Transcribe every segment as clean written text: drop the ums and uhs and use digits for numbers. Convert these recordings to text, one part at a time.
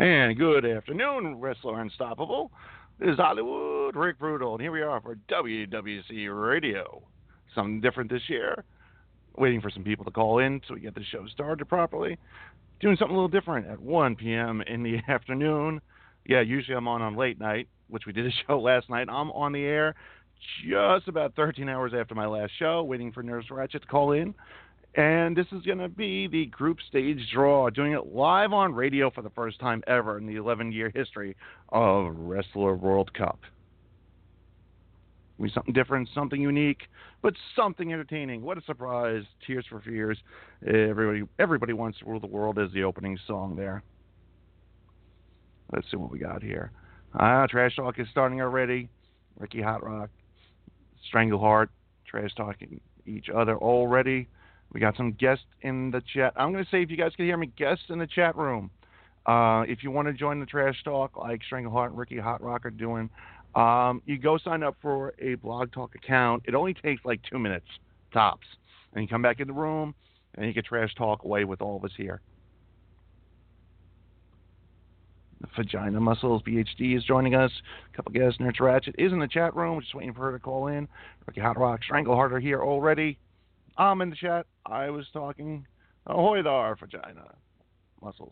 And good afternoon, Wrestler Unstoppable. This is Hollywood Rick Brutal, and here we are for WWC Radio. Something different this year. Waiting for some people to call in so we get the show started properly. Doing something a little different at 1 p.m. in the afternoon. Yeah, usually I'm on late night, which we did a show last night. I'm on the air just about 13 hours after my last show, waiting for Nurse Ratchet to call in. And this is going to be the group stage draw, doing it live on radio for the first time ever in the 11-year history of Wrestler World Cup. It'll be something different, something unique, but something entertaining. What a surprise. Tears for Fears. Everybody Wants to Rule the World is the opening song there. Let's see what we got here. Trash Talk is starting already. Ricky Hot Rock, Strangleheart, trash talking each other already. We got some guests in the chat. I'm going to say, if you guys can hear me, guests in the chat room. If you want to join the trash talk like Strangleheart and Ricky Hot Rock are doing, you go sign up for a Blog Talk account. It only takes like 2 minutes, tops. And you come back in the room, and you can trash talk away with all of us here. The Vagina Muscles PhD is joining us. A couple guests. Nurse Ratchet is in the chat room. Just waiting for her to call in. Ricky Hot Rock, Strangleheart are here already. I'm in the chat. I was talking. Ahoy there, Vagina Muscles.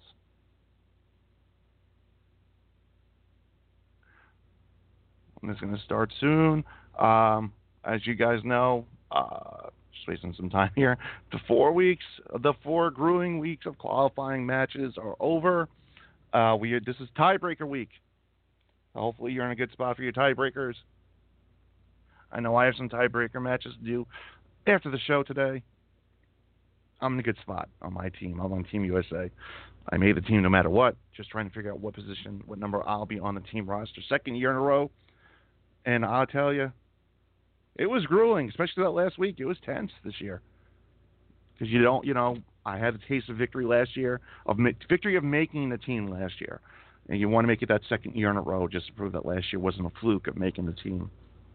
And it's going to start soon. As you guys know, just wasting some time here. The 4 grueling weeks of qualifying matches are over. This is tiebreaker week. Hopefully you're in a good spot for your tiebreakers. I know I have some tiebreaker matches to do after the show today. I'm in a good spot on my team. I'm on Team USA. I made the team no matter what. Just trying to figure out what position, what number I'll be on the team roster. 2nd year in a row. And I'll tell you, it was grueling, especially that last week. It was tense this year. Because I had a taste of victory last year, victory of making the team last year. And you want to make it that 2nd year in a row just to prove that last year wasn't a fluke of making the team.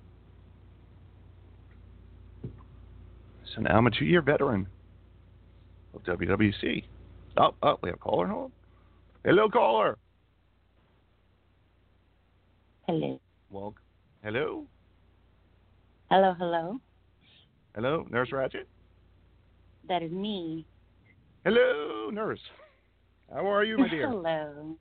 So now I'm a 2-year veteran of WWC. Oh, we have a caller. Hold on. Hello, caller. Hello. Well, hello. Hello. Hello, Nurse Ratchet. That is me. Hello, Nurse. How are you, my dear? Hello.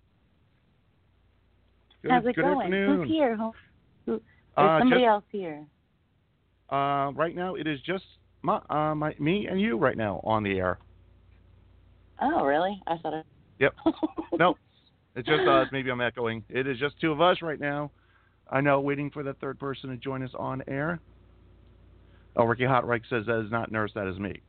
How's it going? Afternoon. Who's here? There's somebody else here. Right now, it is just me and you right now on the air. Oh, really? I thought it. Yep. No, it's just us. Maybe I'm echoing. It is just 2 of us right now. I know, waiting for the 3rd person to join us on air. Oh, Ricky Hot Rock says that is not Nurse, that is me.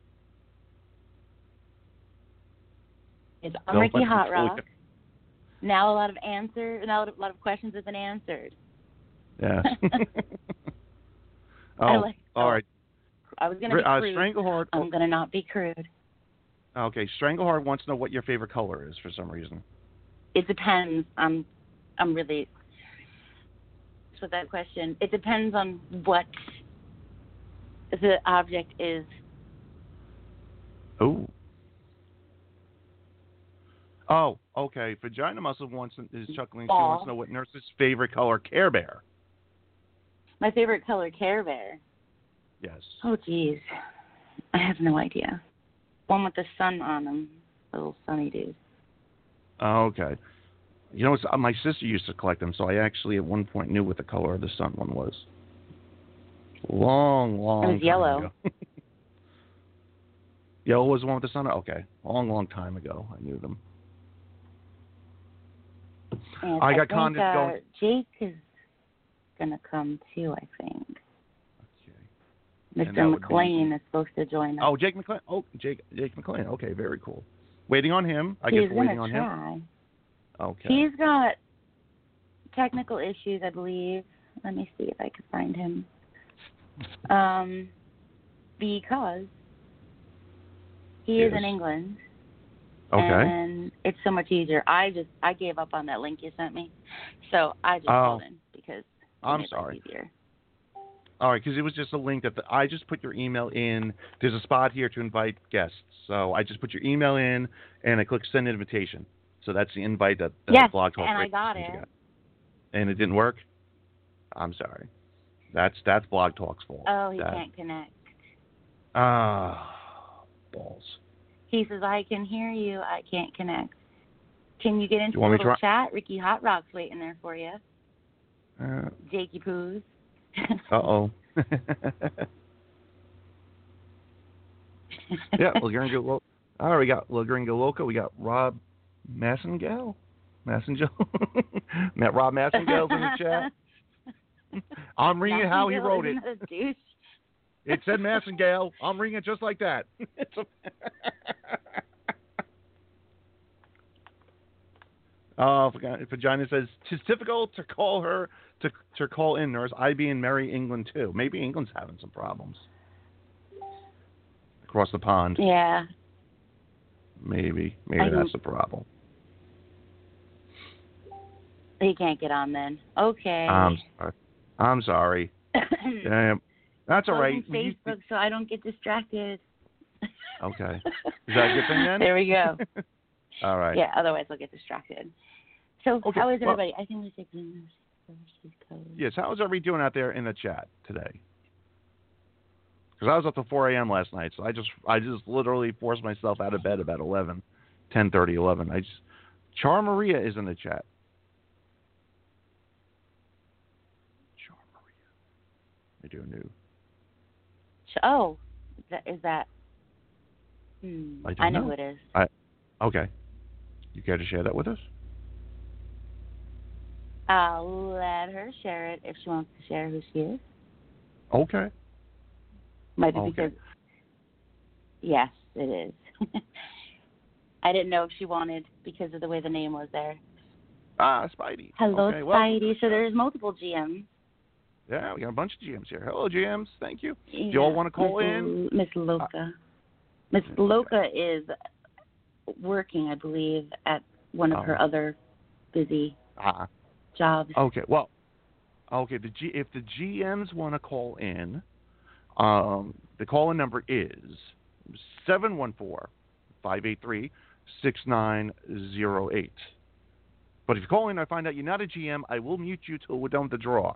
I'm Ricky Hot Rock. Now a lot of questions have been answered. Yes. All right. I was going to be crude. Strangleheart. I'm going to not be crude. Okay, Strangleheart wants to know what your favorite color is for some reason. It depends. I'm really with that question. It depends on what the object is. Oh, okay. Vagina Muscle is chuckling. She wants to know what Nurse's favorite color, Care Bear. My favorite color, Care Bear. Yes. Oh, geez. I have no idea. One with the sun on them. Little sunny dude. Oh, okay. My sister used to collect them, so I actually at one point knew what the color of the sun one was. Long it was time yellow. ago. Yellow was the one with the sun? Okay. Long time ago, I knew them. And I got think, going. Jake is going to come too, I think. Okay. Mr. McLean is supposed to join us. Oh, Jake McLean. Oh, Jake McLean. Okay, very cool. Waiting on him. I guess we're waiting on him. Okay. He's got technical issues, I believe. Let me see if I can find him. Because he is in England. Okay. And it's so much easier. I gave up on that link you sent me. So I just called in because I'm sorry. Easier. All right, because it was just a link that I just put your email in. There's a spot here to invite guests. So I just put your email in, and I click send invitation. So that's the invite that Yes, Blog Talk and I Radio got sent you it. And it didn't work? I'm sorry. That's Blog Talk's fault. Oh, he can't connect. Balls. He says, I can hear you. I can't connect. Can you get into You the want me little to chat? Ricky Hot Rock's waiting there for you. Jakey Poos. Uh-oh. Yeah, Lagringa Loco. All right, we got Lagringa Loco. We got Rob Massengale. Rob Massengale's in the chat. I'm reading how he wrote it. It said Massengale. I'm reading it just like that. Vagina says, "'Tis difficult to call her to call in, nurse. I be in merry England too. Maybe England's having some problems across the pond. Yeah. Maybe that's the problem. He can't get on then. Okay. I'm sorry. That's all right. Facebook, so I don't get distracted. Okay. Is that a good thing then? There we go. All right. Yeah, otherwise I'll get distracted. So okay. How is everybody? I think we're taking code. Yes, how is everybody doing out there in the chat today? Because I was up till 4 a.m. last night, so I just literally forced myself out of bed about 10:30, 11. Char Maria is in the chat. Char Maria. I do new. Oh, is that? I know who it is. Okay. You care to share that with us? I'll let her share it if she wants to share who she is. Okay. Might be because. Yes, it is. I didn't know if she wanted because of the way the name was there. Spidey. Hello, okay, Spidey. So there's multiple GMs. Yeah, we got a bunch of GMs here. Hello, GMs. Thank you. Yeah. Do you all want to call in? Miss Loca. Miss Loca is working, I believe, at one of her other busy jobs. Okay. Well, if the GMs want to call in, the call-in number is 714-583-6908. But if you call in and I find out you're not a GM, I will mute you till we're done with the draw.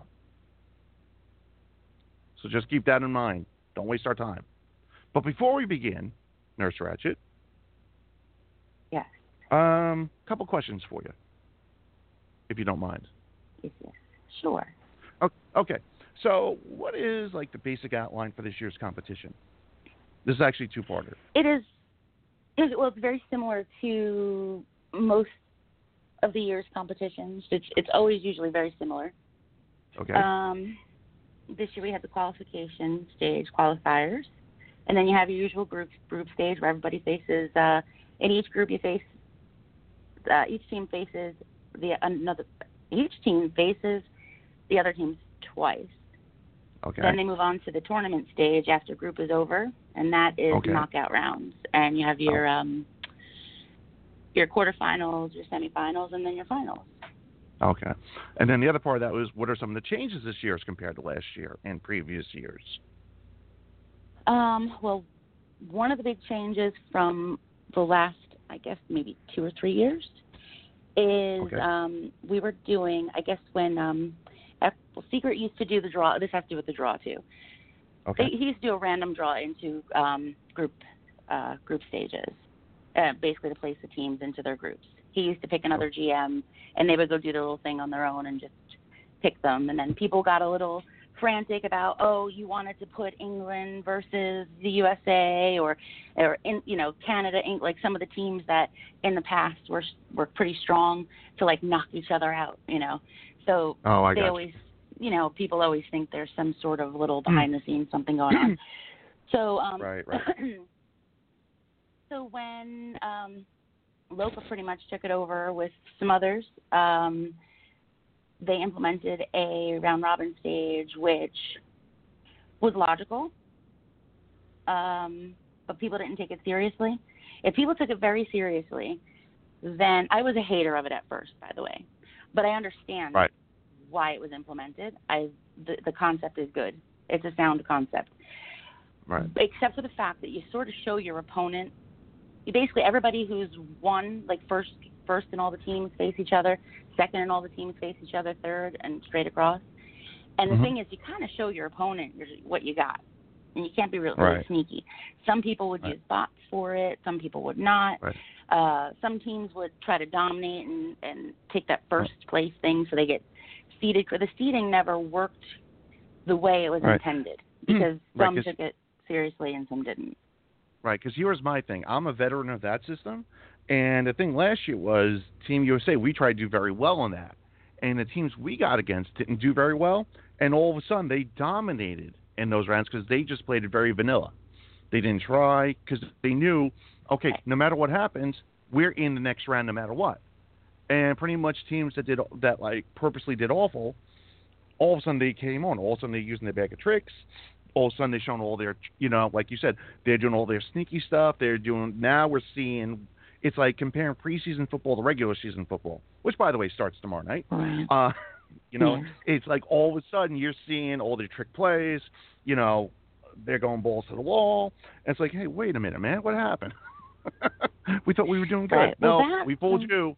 So just keep that in mind. Don't waste our time. But before we begin, Nurse Ratched. Yes. Couple questions for you, if you don't mind. Yes. Sure. Okay. So what is like the basic outline for this year's competition? This is actually two-parter. It is. Well, it's very similar to most of the year's competitions. It's always usually very similar. Okay. This year we had the qualification stage, qualifiers, and then you have your usual group stage where everybody faces. In each group, you face. Each team faces Each team faces the other teams twice. Okay. Then they move on to the tournament stage after group is over, and that is knockout rounds. And you have your quarterfinals, your semifinals, and then your finals. Okay. And then the other part of that was, what are some of the changes this year as compared to last year and previous years? Well, one of the big changes from the last, I guess, maybe 2 or 3 years is we were doing, I guess, when Secret used to do the draw. This has to do with the draw, too. Okay. He used to do a random draw into group stages, basically to place the teams into their groups. He used to pick another GM, and they would go do their little thing on their own and just pick them. And then people got a little frantic about, you wanted to put England versus the USA or in, Canada, like some of the teams that in the past were pretty strong to like knock each other out, So they always, people always think there's some sort of little behind the scenes something going on. So right. So when Loca pretty much took it over with some others, they implemented a round robin stage, which was logical, but people didn't take it seriously. If people took it very seriously, then I was a hater of it at first, by the way, but I understand why it was implemented. The concept is good. It's a sound concept. Right. Except for the fact that you sort of show your opponent. Basically, everybody who's won, like first first and all the teams face each other, second and all the teams face each other, third, and straight across. And the thing is, you kind of show your opponent what you got. And you can't be really sneaky. Some people would use bots for it. Some people would not. Some teams would try to dominate and take that first place thing so they get seeded. The seeding never worked the way it was intended because some took it seriously and some didn't. Right, because here's my thing. I'm a veteran of that system. And the thing last year was Team USA, we tried to do very well on that. And the teams we got against didn't do very well. And all of a sudden, they dominated in those rounds because they just played it very vanilla. They didn't try because they knew, okay, no matter what happens, we're in the next round no matter what. And pretty much teams that like purposely did awful, all of a sudden they came on. All of a sudden they're using their bag of tricks. All of a sudden they're showing all their, like you said, they're doing all their sneaky stuff. Now we're seeing, it's like comparing preseason football to regular season football, which, by the way, starts tomorrow night. It's like all of a sudden you're seeing all the trick plays, they're going balls to the wall. And it's like, hey, wait a minute, man, what happened? We thought we were doing good. Right. No, well, we fooled you.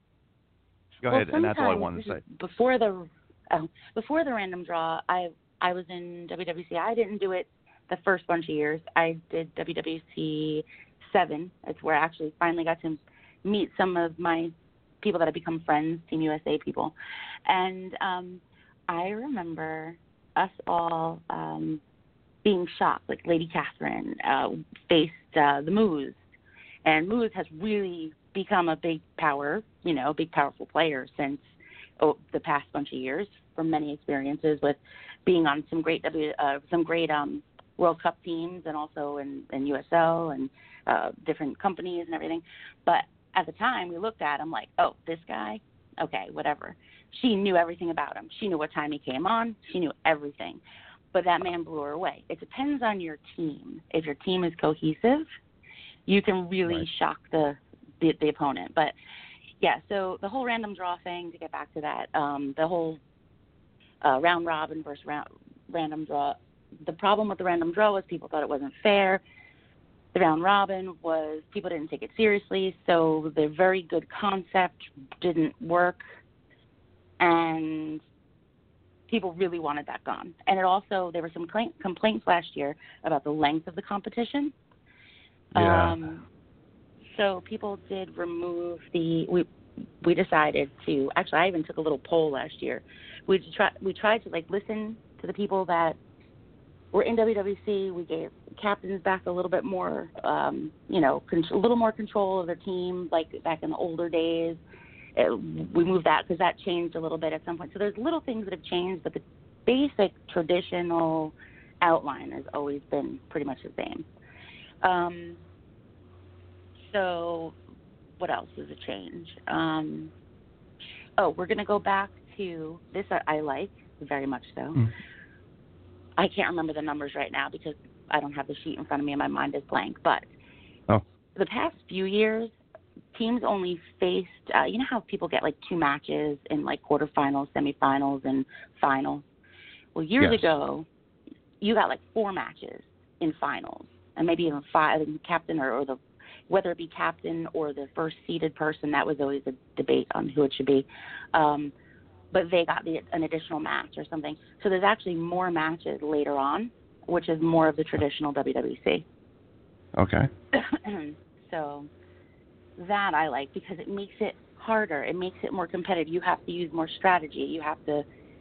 Go ahead, and that's all I wanted to say. Before the random draw, I was in WWC. I didn't do it the first bunch of years. I did WWC 7. It's where I actually finally got to meet some of my people that have become friends, Team USA people. And I remember us all being shocked. Like Lady Catherine faced the Moose. And Moose has really become a big power, big powerful player since the past bunch of years from many experiences with being on some great World Cup teams and also in USL and different companies and everything. But at the time, we looked at him like, oh, this guy, okay, whatever. She knew everything about him. She knew what time he came on. She knew everything. But that man blew her away. It depends on your team. If your team is cohesive, you can really shock the opponent. But, yeah, so the whole random draw thing, to get back to that, the whole round robin versus random draw, the problem with the random draw was people thought it wasn't fair. The round robin was people didn't take it seriously, so the very good concept didn't work, and people really wanted that gone. And it also, there were some complaints last year about the length of the competition. Yeah. So people did remove we decided to, actually I even took a little poll last year. We tried to listen to the people that were in WWC. We gave captains back a little bit more, a little more control of their team, like back in the older days. We moved that because that changed a little bit at some point. So there's little things that have changed, but the basic traditional outline has always been pretty much the same. So what else is a change? We're going to go back to this. I like very much so. I can't remember the numbers right now because I don't have the sheet in front of me and my mind is blank. But the past few years, teams only faced, you know how people get 2 matches in quarterfinals, semifinals, and finals? Well, years ago, you got 4 matches in finals, and maybe even 5, and captain or the, whether it be captain or the first seeded person, that was always a debate on who it should be. But they got an additional match or something. So there's actually more matches later on, which is more of the traditional WWC. Okay. So that I like because it makes it harder. It makes it more competitive. You have to use more strategy. You have to,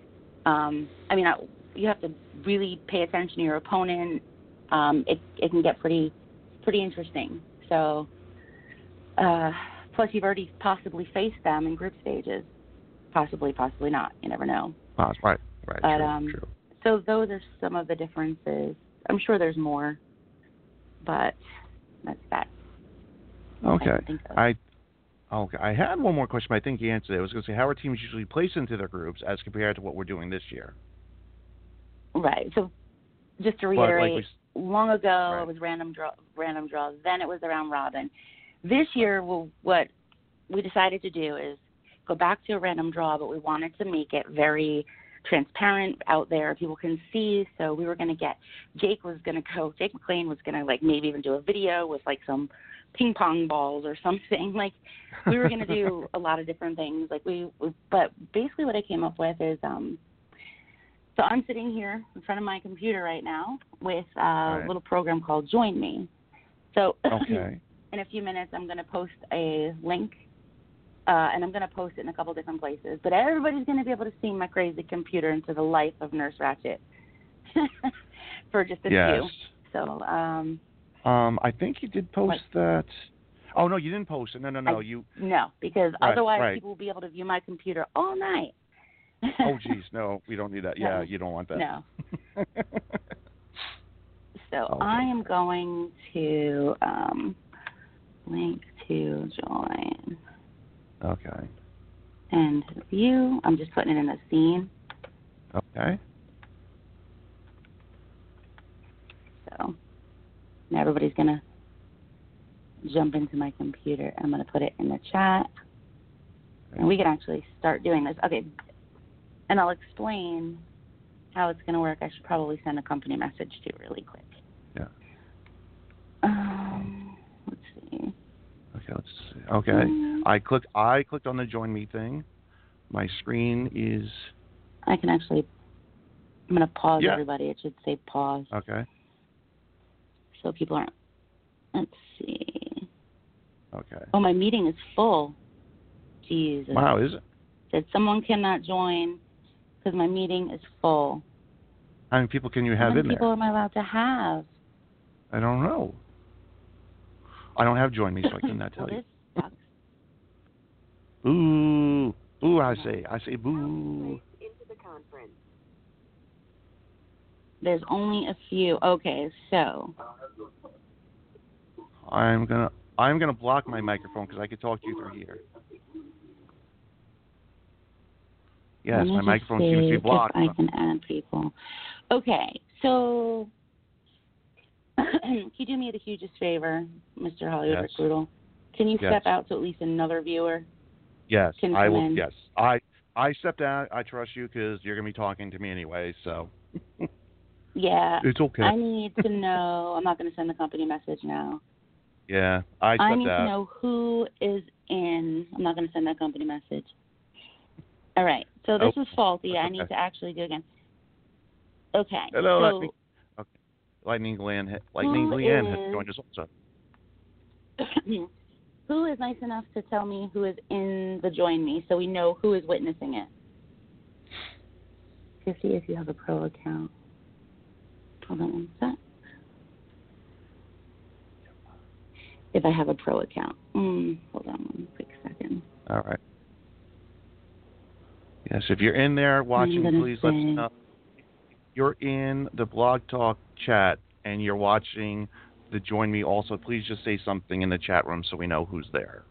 you have to really pay attention to your opponent. It can get pretty interesting. So, plus you've already possibly faced them in group stages. Possibly not. You never know. Right. But, true. So those are some of the differences. I'm sure there's more, but that's that. Okay. I had one more question, but I think you answered it. I was going to say, how are teams usually placed into their groups as compared to what we're doing this year? Right. So just to reiterate, long ago it was random draw. Then it was the round robin. This year, what we decided to do is go back to a random draw, but we wanted to make it very transparent out there. People can see. So we were going to get, Jake McLean was going to maybe even do a video with some ping pong balls or something. Like, we were going to do a lot of different things. Like, but basically what I came up with is, so I'm sitting here in front of my computer right now with a little program called Join Me. So Okay. in a few minutes, I'm going to post a link, and I'm going to post it in a couple different places. But everybody's going to be able to see my crazy computer into the life of Nurse Ratched for just a few. So, I think you did post that. Oh no, you didn't post it. No. No, because otherwise people will be able to view my computer all night. Oh geez, no, we don't need that. Yeah, you don't want that. No. So I am going to link to join. Okay. And view. I'm just putting it in the scene. Okay. So now everybody's going to jump into my computer. I'm going to put it in the chat. And we can actually start doing this. Okay. And I'll explain how it's going to work. I should probably send a company message too really quick. Yeah. Let's see. Okay, let's see. Okay. I clicked on the Join Me thing. My screen is... I can actually... I'm going to pause everybody. It should say pause. Okay. So people aren't... Let's see. Okay. Oh, my meeting is full. Jesus. Wow, is it? Said someone cannot join because my meeting is full. How many people can you have in there? How many people am I allowed to have? I don't know. I don't have Join Me, so I cannot tell you. This sucks. Boo. Boo, I say boo. Into the conference. There's only a few. Okay, so. I'm gonna block my microphone because I can talk to you through here. Yes, my microphone seems to be blocked. I can add people. Okay, so can you do me the hugest favor, Mr. Hollywood Rick Brutal? Can you step out so at least another viewer? Yes, can I will. In? Yes, I stepped out. I trust you because you're gonna be talking to me anyway. So. Yeah. It's okay. I need to know. I'm not going to send the company message now. Yeah, I need to know who is in. I'm not going to send that company message. All right. So this is faulty. I need to actually do it again. Okay. Hello, Lightning Leanne has joined us also. Who is nice enough to tell me who is in the Join Me so we know who is witnessing it? 50 if you have a pro account. Hold on one sec. If I have a pro account. Hold on one quick second. All right. Yes, if you're in there watching, please let us know. You're in the Blog Talk chat and you're watching the Join Me also. Please just say something in the chat room so we know who's there.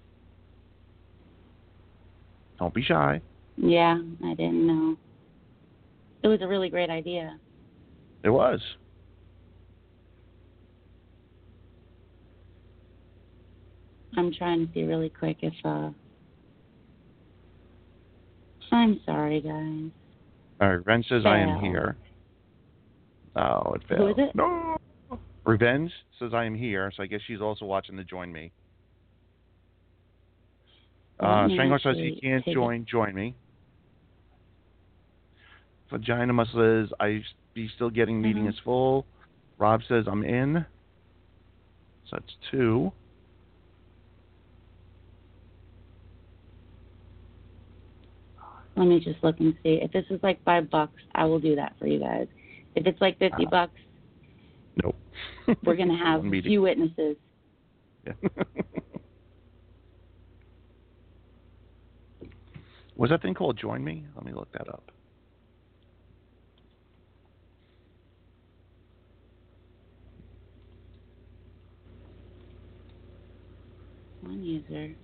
Don't be shy. Yeah, I didn't know. It was a really great idea. It was. I'm trying to see really quick if I'm sorry, guys. All right, Ren says I am here. Oh, it failed. Who is it? No. Revenge says I am here, so I guess she's also watching the Join Me. Strangler says he can't join me. Vagina says I be still getting meeting is full. Rob says I'm in. So that's 2. Let me just look and see. If this is like $5, I will do that for you guys. If it's like $50, nope. We're gonna have a few witnesses. Yeah. Was that thing called Join Me? Let me look that up. One user.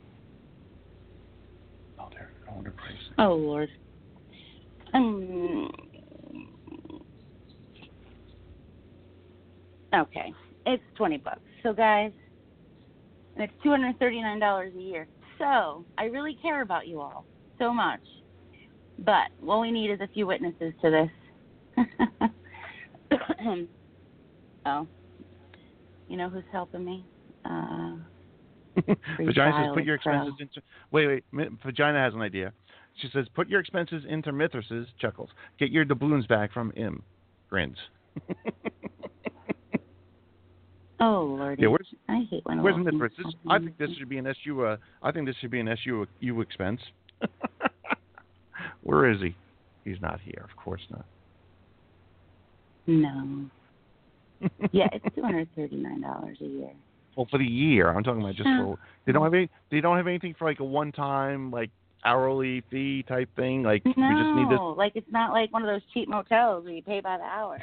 Oh, there. I wonder pricing. Oh, Lord. Okay. It's $20. So, guys, and it's $239 a year. So, I really care about you all so much. But what we need is a few witnesses to this. Oh. You know who's helping me? Vagina says, put your expenses into. Wait. Vagina has an idea. She says, put your expenses into Mithras' chuckles. Get your doubloons back from Im. Grins. Oh Lordy. Yeah, I hate when. Where's Mithras? I think this should be an SU. I think this should be an SU expense. Where is he? He's not here. Of course not. No. Yeah, it's $239 a year. Well, for the year, I'm talking about just for. They don't have anything for like a one-time like hourly fee type thing. Like no, we just need this. Like it's not like one of those cheap motels where you pay by the hour.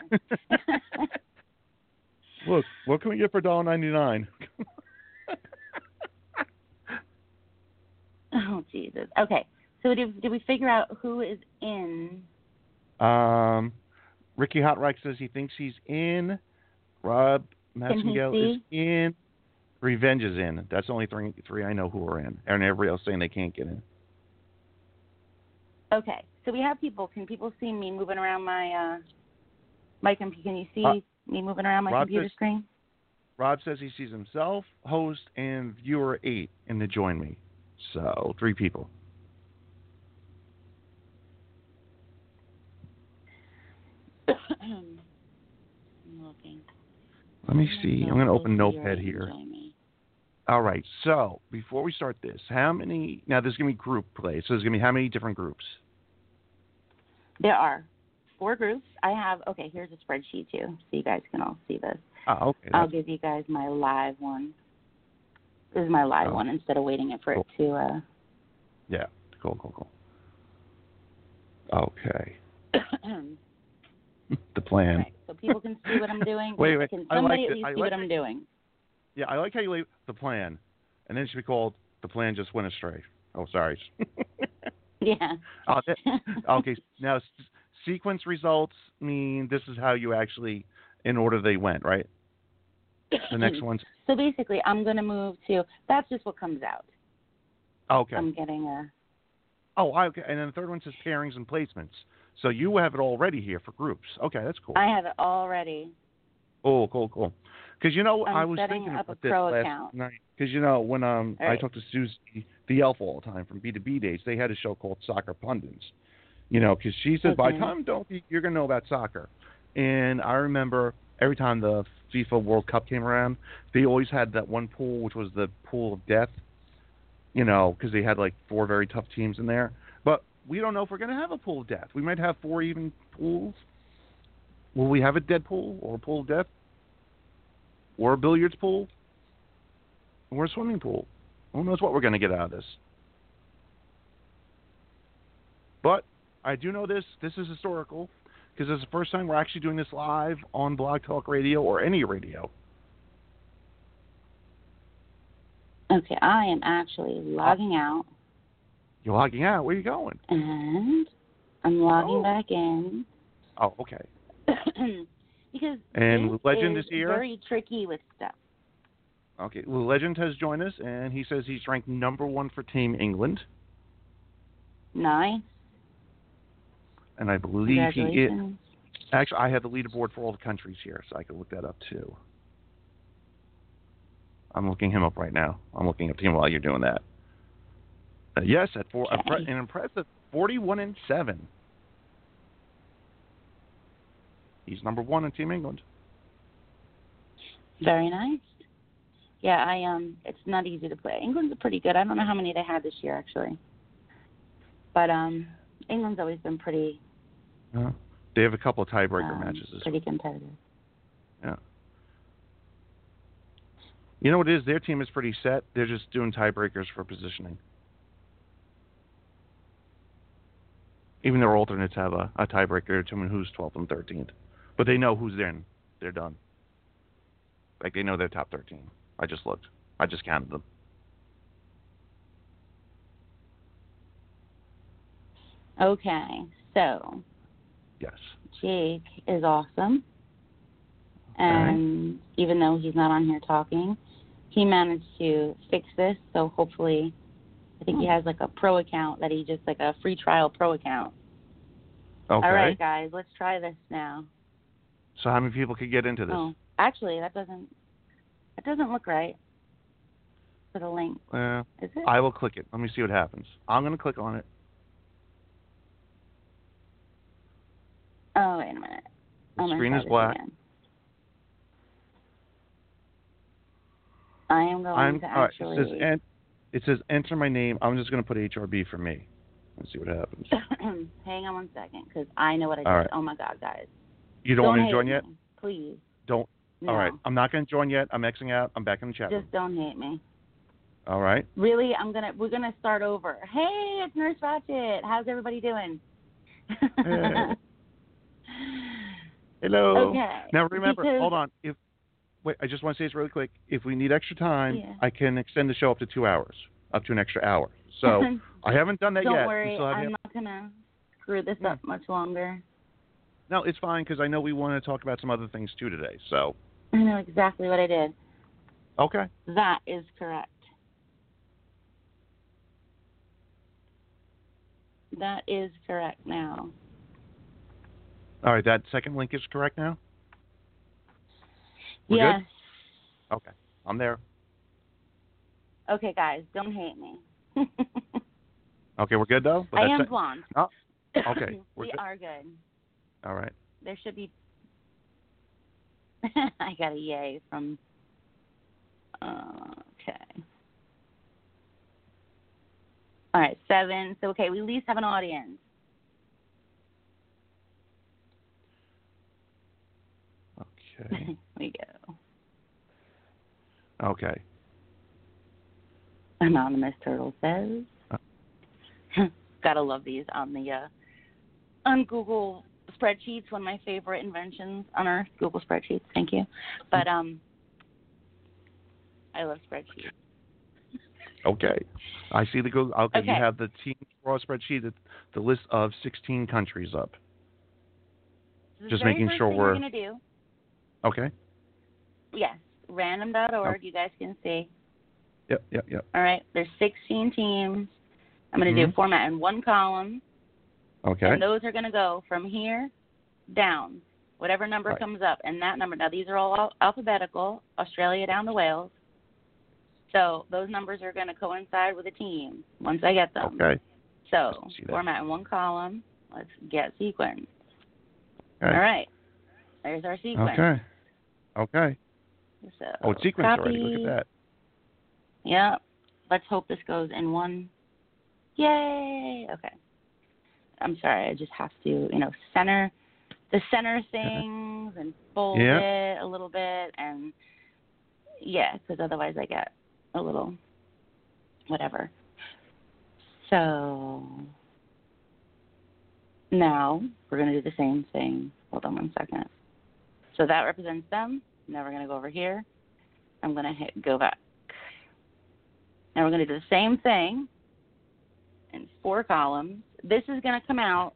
Look, what can we get for $1.99? Oh Jesus. Okay, so did we figure out who is in? Ricky Hotrick says he thinks he's in. Rob Massengill is in. Revenge is in. That's the only three I know who are in. And everybody else saying they can't get in. Okay. So we have people. Can people see me moving around my computer? Can you see me moving around my computer screen? Rob says he sees himself, host, and viewer 8 in the Join Me. So 3 people. I'm looking. Let me see. I'm going to open Notepad here. All right. So before we start this, how many? Now there's going to be group play. So there's going to be how many different groups? There are 4 groups. I have. Okay. Here's a spreadsheet too, so you guys can all see this. Oh, okay. I'll give you guys my live one. This is my live one instead of waiting for it to. Yeah. Cool. Okay. The plan. Right, so people can see what I'm doing. Wait. Can somebody at least see what I'm doing? Yeah, I like how you leave the plan, and then it should be called "The Plan Just Went Astray." Oh, sorry. Yeah. Okay. Now, sequence results mean this is how you actually, in order they went, right? The next one's. So basically, I'm going to move to. That's just what comes out. Okay. I'm getting a. Oh, okay. And then the third one says pairings and placements. So you have it already here for groups. Okay, that's cool. I have it already. Oh, cool. Because I was thinking about this last night. Because when I talked to Susie the Elf all the time from B2B Days, they had a show called Soccer Pundits. Because she said by the time you're gonna know about soccer. And I remember every time the FIFA World Cup came around, they always had that one pool, which was the pool of death. Because they had like 4 very tough teams in there. But we don't know if we're going to have a pool of death. We might have 4 even pools. Will we have a dead pool or a pool of death? Or a billiards pool? Or a swimming pool? Who knows what we're going to get out of this? But I do know this. This is historical because it's the first time we're actually doing this live on Blog Talk Radio or any radio. Okay, I am actually logging out. You're logging out? Where are you going? And I'm logging back in. Oh, okay. Because Legend is here. Very tricky with stuff. Okay, well, Legend has joined us, and he says he's ranked number 1 for Team England. Nice. And I believe he is. Actually, I have the leaderboard for all the countries here, so I can look that up too. I'm looking him up right now. I'm looking up him while you're doing that. Yes, at an impressive 41-7. He's number 1 in Team England. Very nice. Yeah, it's not easy to play. England's pretty good. I don't know how many they had this year actually, but England's always been pretty. They have a couple of tiebreaker matches. Pretty competitive. Yeah. You know what it is? Their team is pretty set. They're just doing tiebreakers for positioning. Even their alternates have a tiebreaker to determine who's 12th and 13th. But they know who's in. They're done. Like, they know their top 13. I just looked. I just counted them. Okay, so. Yes. Jake is awesome. And even though he's not on here talking, he managed to fix this. So hopefully, I think he has like a pro account that he just like a free trial pro account. Okay. All right, guys, let's try this now. So how many people could get into this? Oh, actually, that doesn't look right. for the link. Is it? I will click it. Let me see what happens. I'm going to click on it. Oh, wait a minute. The screen is black. Again. I am going to actually... Right. It says enter my name. I'm just going to put HRB for me. Let's see what happens. Hang on one second, because I know what I did. Right. Oh, my God, guys. You don't want me to join yet? Please. Don't. No. All right. I'm not going to join yet. I'm Xing out. I'm back in the chat room. Just don't hate me. All right. Really, we're gonna start over. Hey, it's Nurse Ratchet. How's everybody doing? Hey. Hello. Okay. Now remember, hold on. I just want to say this really quick. If we need extra time, I can extend the show up to 2 hours, up to an extra hour. So I haven't done that yet. Don't worry, I'm not gonna screw this up much longer. No, it's fine because I know we want to talk about some other things too today. So I know exactly what I did. Okay. That is correct. That is correct now. All right, that second link is correct now? We're yes. Good? Okay, I'm there. Okay, guys, don't hate me. Okay, we're good, though? I am blonde. Oh, okay. We are good. All right. There should be... I got a yay from... Okay. All right, 7. So, okay, we at least have an audience. Okay. Here we go. Okay. Anonymous Turtle says. Gotta love these on the on Google spreadsheets. One of my favorite inventions on Earth, Google spreadsheets. Thank you. But I love spreadsheets. Okay. I see the Google. Okay. You Okay. have the Team Raw spreadsheet, the list of 16 countries up. Just making sure we're going to do. Okay. Yes. Random.org. You guys can see. Yep. All right. There's 16 teams. I'm going to do format in one column. Okay. And those are going to go from here down, whatever number comes up. And that number, now these are all alphabetical, Australia down to Wales. So those numbers are going to coincide with the team once I get them. Okay. So format in one column. Let's get sequence. Okay. All right. There's our sequence. Okay. So it's sequence already. Look at that. Yeah. Let's hope this goes in one. Yay. Okay. I'm sorry. I just have to, center things and fold it a little bit. And, because otherwise I get a little whatever. So now we're going to do the same thing. Hold on one second. So that represents them. Now we're going to go over here. I'm going to hit go back. Now we're going to do the same thing in 4 columns. This is going to come out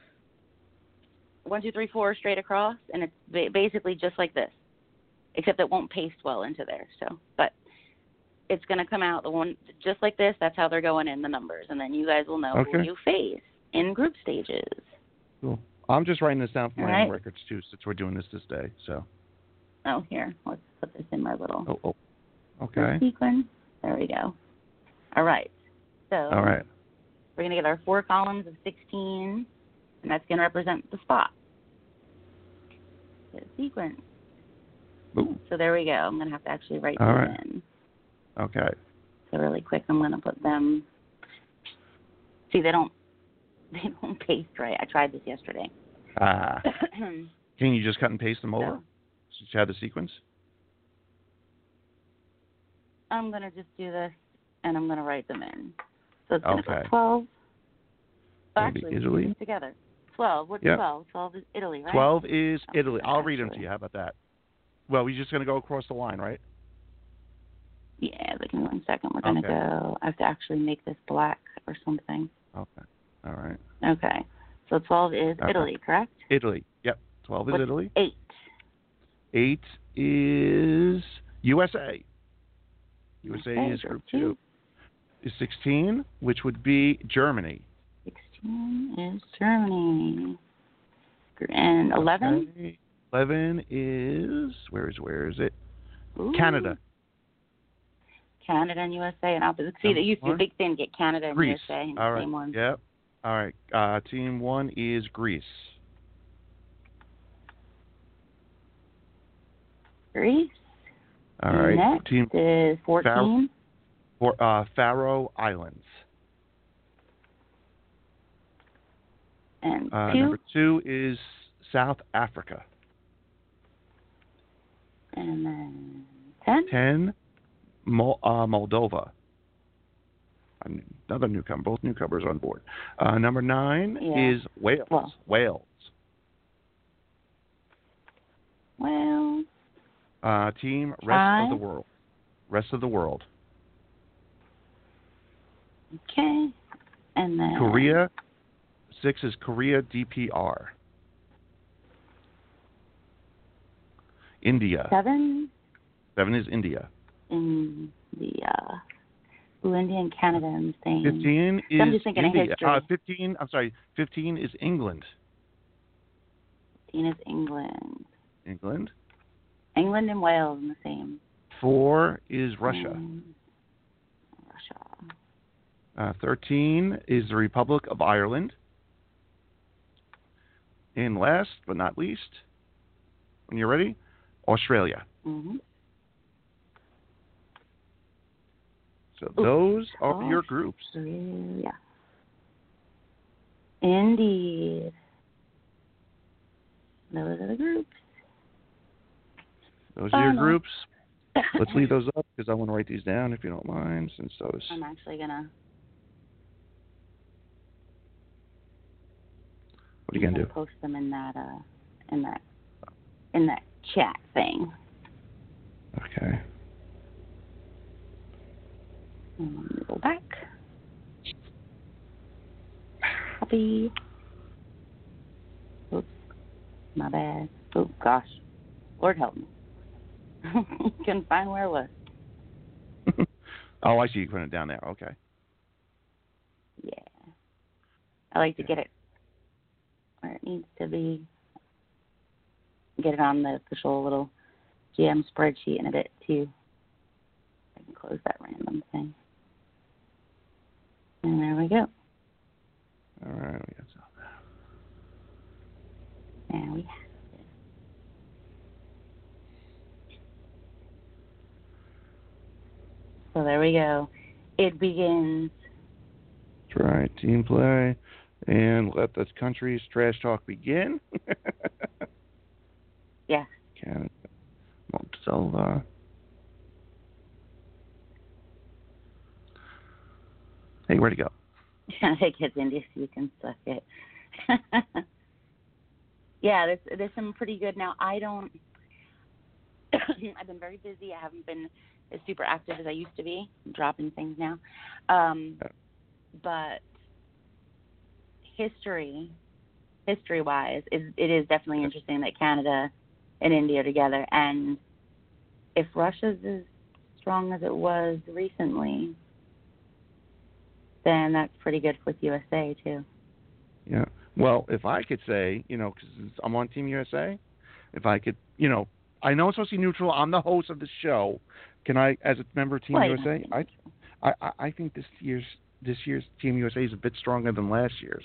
1, 2, 3, 4 straight across, and it's basically just like this, except it won't paste well into there. So, but it's going to come out the one just like this. That's how they're going in the numbers, and then you guys will know who you face in group stages. Cool. I'm just writing this down for my own records too, since we're doing this day. So. Oh, here. Let's put this in my little. Oh. Okay. Sequence. There we go. All right. So. All right. We're going to get our 4 columns of 16, and that's going to represent the spot. The sequence. Ooh. So there we go. I'm going to have to actually write them in. Okay. So really quick, I'm going to put them. See, they don't paste right. I tried this yesterday. Can you just cut and paste them over? Since you have the sequence? I'm going to just do this, and I'm going to write them in. So it's going to go 12. Actually, Italy. Together. 12. What's 12? 12 is Italy, right? 12 is Italy. I'll read them to you. How about that? Well, we're just going to go across the line, right? Yeah, but give me 1 second. We're going to go. I have to actually make this black or something. Okay. All right. Okay. So 12 is Italy, correct? Italy. Yep. 12 is Italy. 8? 8 is USA. USA is group 2. Is 16, which would be Germany. 16 is Germany. And 11? Okay. 11 is where is it? Ooh. Canada. Canada and USA and opposite. See, that used to be a big thing to get Canada and Greece. USA in All the right. same one. Yep. All right. Team 1 is Greece. Greece. All right. Next Team is 14. Faroe Islands. And 2. Number 2 is South Africa. And then 10. 10, Moldova. Another newcomer. Both newcomers on board. Number 9 is Wales. Wales. Team Rest of the World. Rest of the World. Okay. And then Korea. 6 is Korea DPR. India. 7. 7 is India. India. India and Canada and the same. 15 is I'm just thinking India. of history. 15 is England. 15 is England. England. England and Wales in the same. 4 is Russia. Russia. 13 is the Republic of Ireland. And last but not least, when you're ready, Australia. Mm-hmm. So those are your groups. Yeah. Indeed. Those are the groups. Those are your groups. Let's leave those up because I want to write these down if you don't mind. Since those. I'm actually gonna. What are you gonna do? Post them in that chat thing. Okay. Let me go back. Copy. Oops. My bad. Oh, gosh. Lord help me. Couldn't find where it was. Oh, I see. You put it down there. Okay. Yeah. I like to get it where it needs to be. Get it on the official little GM spreadsheet in a bit, too. I can close that random thing. And there we go. All right. We got some. There we have it. So there we go. It begins. That's right. Team play. And let this country's trash talk begin. Yeah. Canada. Moldova. Hey, where'd it go? I guess India, so you can suck it. Yeah, there's some pretty good. Now, I've been very busy. I haven't been as super active as I used to be. I'm dropping things now. But history-wise, it is definitely interesting that Canada and India are together. And if Russia's as strong as it was recently, then that's pretty good with USA, too. Yeah. Well, if I could say, because I'm on Team USA, if I could, I know it's supposed to be neutral. I'm the host of the show. Can I, as a member of Team USA, I think this year's Team USA is a bit stronger than last year's.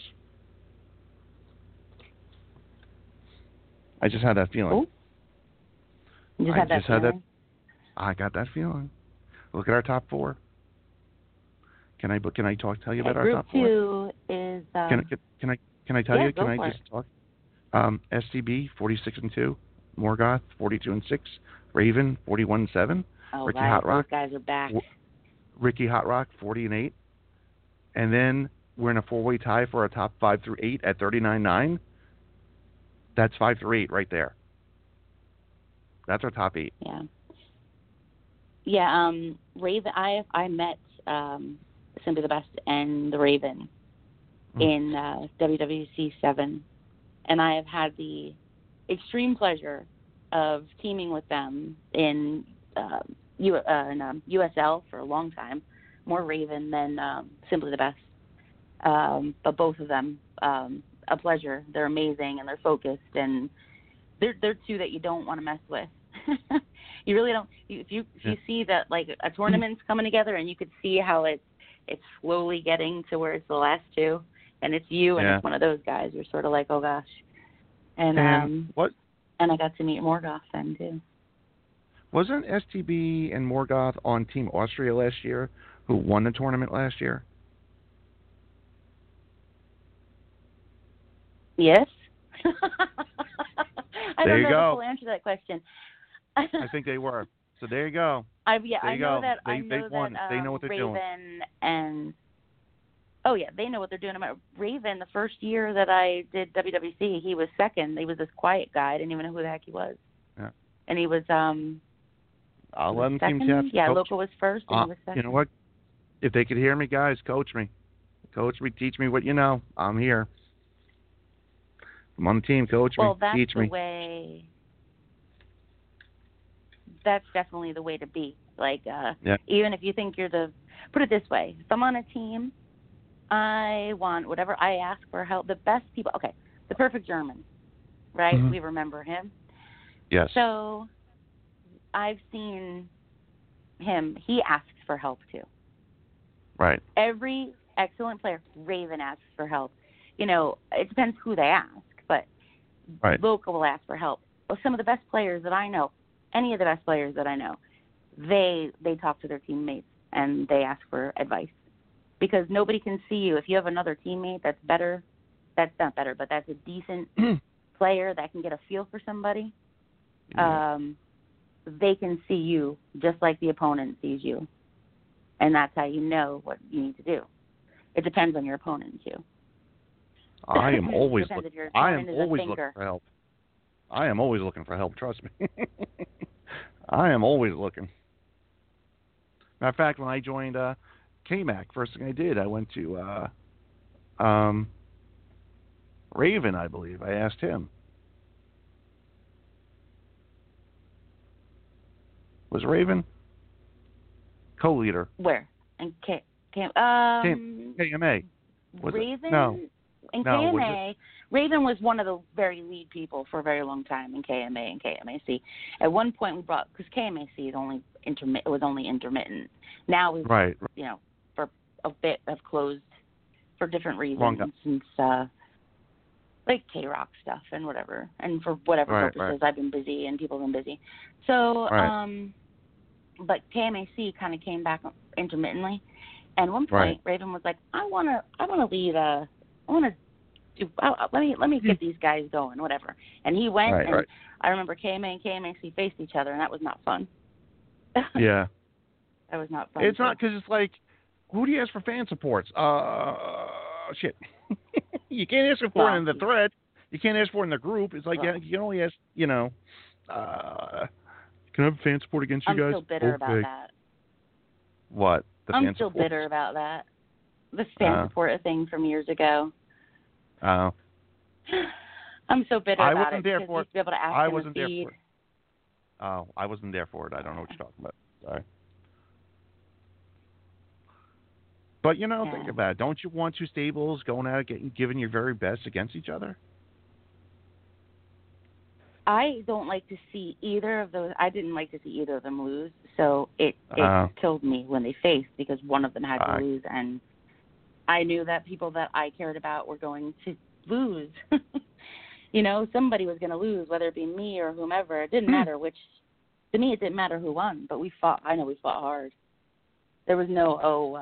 I just had that feeling. You just had that feeling? I got that feeling. Look at our top 4. Can I tell you about our top 4? Group 2 is. Can I tell you? Go Can for I just talk? SCB 46-2, Morgoth 42-6, Raven 41-7, Oh, Ricky right. Hot Rock. Those guys are back. Ricky Hot Rock 40-8, and then we're in a 4-way tie for our top 5 through 8 at 39-9. That's 5 through 8 right there. That's our top 8. Yeah. Yeah. Raven. I met Simply the Best and the Raven in WWC 7, and I have had the extreme pleasure of teaming with them in USL for a long time. More Raven than Simply the Best, but both of them a pleasure. They're amazing and they're focused, and they're two that you don't want to mess with You really don't. If you see that like a tournament's coming together, and you could see how it's slowly getting to where it's the last two, and it's you, and it's one of those guys. You're sort of like, oh gosh. And what? And I got to meet Morgoth then too. Wasn't STB and Morgoth on Team Austria last year, who won the tournament last year? Yes. I there don't you know go. the full answer to that question. I think they were. So there you go. I know go. that. I know won. that They know what they're Raven doing. and they know what they're doing. Raven, the first year that I did WWC, he was second. He was this quiet guy. I didn't even know who the heck he was. Yeah. And he was I'll let them second. team captain. Yeah, Loco was first, and he was second. You know what? If they could hear me, guys, coach me, teach me what you know. I'm here. I'm on the team. Coach me, teach me. That's definitely the way to be. Like, even if you think put it this way, if I'm on a team, I want whatever I ask for help. The best people, the perfect German, right? Mm-hmm. We remember him. Yes. So I've seen him. He asks for help too. Right. Every excellent player, Raven asks for help. You know, it depends who they ask, but Loco will ask for help. Well, some of the best players that I know, any of the best players that I know, they talk to their teammates and they ask for advice, because nobody can see you. If you have another teammate that's better, that's not better, but that's a decent player that can get a feel for somebody, they can see you just like the opponent sees you. And that's how you know what you need to do. It depends on your opponent, too. I am always looking for help. I am always looking for help, trust me. I am always looking. Matter of fact, when I joined KMAC, first thing I did, I went to Raven, I believe. I asked him. Was Raven co-leader? Where? In KMA. Was Raven? It? No. In KMA, Raven was one of the very lead people for a very long time in KMA and KMAC. At one point, we brought, because KMAC is only intermittent. Now we've, for a bit have closed for different reasons, since like K-Rock stuff and whatever, and for whatever purposes. I've been busy and people have been busy. So, but KMAC kind of came back intermittently. And at one point, Raven was like, I want to lead let me get these guys going, whatever. And he went, I remember KMA and KMAC faced each other, and that was not fun. Yeah. That was not fun. It's not, because it's like, who do you ask for fan supports? Shit. You can't ask for it in the thread. You can't ask for it in the group. It's like, you can only ask, can I have fan support against you guys? I'm still bitter about that. What? I'm still bitter about that. The fan support thing from years ago. Oh. I'm so bitter about it. I wasn't there for it. Be able to ask I wasn't there feed. for it. Oh, I wasn't there for it. I don't know what you're talking about. Sorry. But, think about it. Don't you want two stables going at it, giving your very best against each other? I don't like to see either of those. I didn't like to see either of them lose, so it killed me when they faced, because one of them had to lose, and I knew that people that I cared about were going to lose. Somebody was going to lose, whether it be me or whomever. It didn't matter which. To me, it didn't matter who won, but we fought. I know we fought hard. There was no,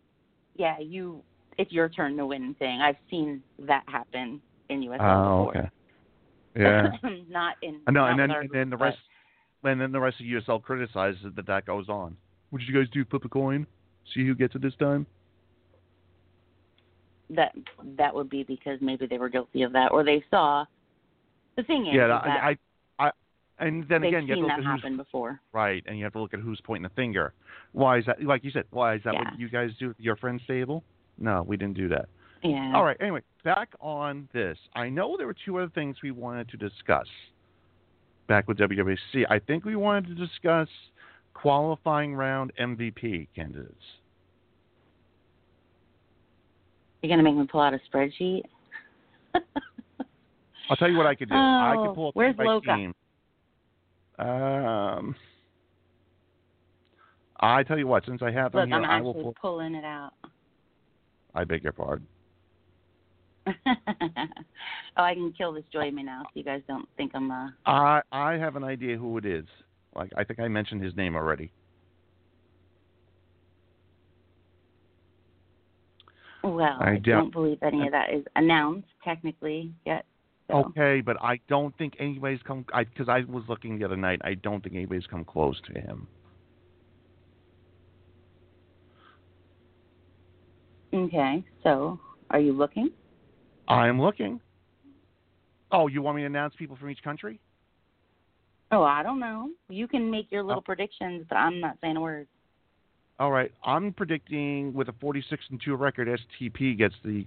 it's your turn to win thing. I've seen that happen in USL before. Okay. Yeah. Not in. No, and then the rest of USL criticizes that goes on. What did you guys do? Flip a coin? See who gets it this time? That would be because maybe they were guilty of that, or they saw. The thing is, and then again, you have to look at happen before. Right, and you have to look at who's pointing the finger. Why is that? Like you said, why is that what you guys do with your friend's stable? No, we didn't do that. Yeah. All right. Anyway, back on this. I know there were two other things we wanted to discuss back with WWC. I think we wanted to discuss qualifying round MVP candidates. You're going to make me pull out a spreadsheet? I'll tell you what I could do. I could pull up where's my Loca? team. I tell you what, since I have them Look, here, I'm I will actually pulling it out. I beg your pardon. Oh, I can kill this Joy Me now, so you guys don't think I'm I have an idea who it is. Like, I think I mentioned his name already. Well, I don't believe any of that is announced technically yet. So. Okay, but I don't think anybody's come. Because I was looking the other night. I don't think anybody's come close to him. Okay, so are you looking? I'm looking. Oh, you want me to announce people from each country? Oh, I don't know. You can make your little predictions, but I'm not saying a word. All right, I'm predicting with a 46-2 record, STB gets the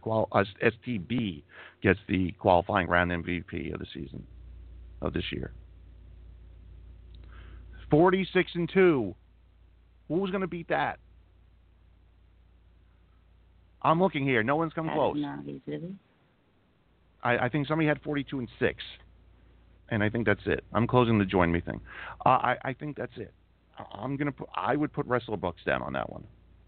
qualifying round MVP of the season of this year. 46-2. Who's going to beat that? I'm looking here. No one's come close. I think somebody had 42-6, and I think that's it. I'm closing the join me thing. I think that's it. I would put Wrestler Bucks down on that one.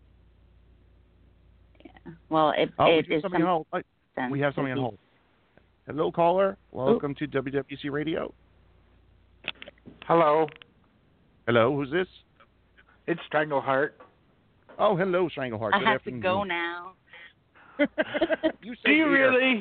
Yeah. Well, it is somebody on hold. We have somebody on hold. Hello, caller. Welcome to WWC Radio. Hello. Hello. Who's this? It's Strangleheart. Oh, hello, Strangleheart. I have to go now. You do you really?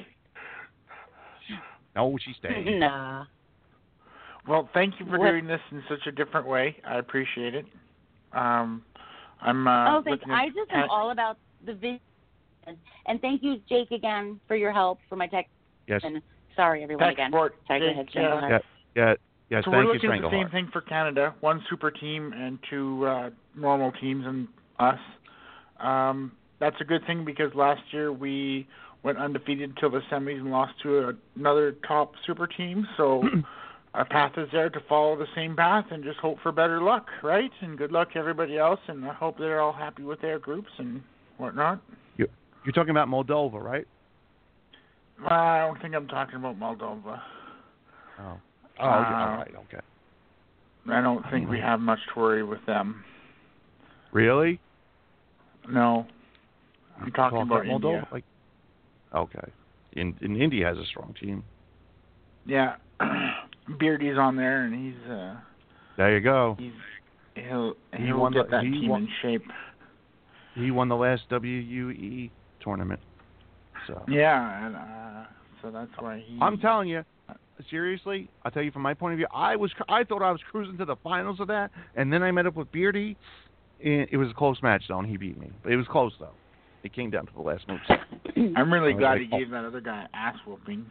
No, she's staying. Nah. Well, thank you for doing this in such a different way. I appreciate it. I'm. Oh, thanks. I just am all about the vision, and thank you, Jake, again for your help for my tech. Yes. And sorry, everyone, again. Sorry, go ahead, Strangleheart. Yes. So we're looking at the same thing for Canada: one super team and two normal teams, and us. That's a good thing because last year we went undefeated until the semis and lost to another top super team. So our path is there to follow the same path and just hope for better luck, right? And good luck to everybody else, and I hope they're all happy with their groups and whatnot. You're talking about Moldova, right? I don't think I'm talking about Moldova. Oh, all right, okay. I don't think we have much to worry with them. Really? No. I'm talking about India. Moldova? Okay. In India has a strong team. Yeah. Beardy's on there, and he's there you go. He'll get that team in shape. He won the last WUE tournament. So yeah, and so that's why he. I'm telling you, seriously, I'll tell you from my point of view. I thought I was cruising to the finals of that, and then I met up with Beardy. It was a close match, though, and he beat me. But it was close, though. It came down to the last move. I'm really glad he gave that other guy an ass whooping.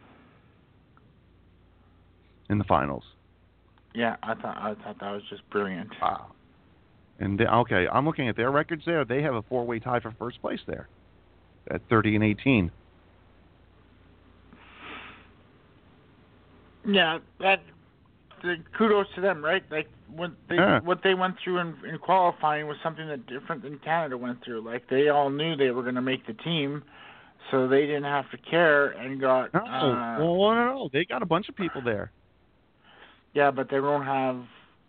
In the finals. Yeah, I thought that was just brilliant. Wow. And okay, I'm looking at their records there. They have a 4-way tie for first place there, at 30-18. Yeah, kudos to them, right? Like what they went through in qualifying was something that different than Canada went through. Like they all knew they were going to make the team, so they didn't have to care and got. No, they got a bunch of people there. Yeah, but they don't have.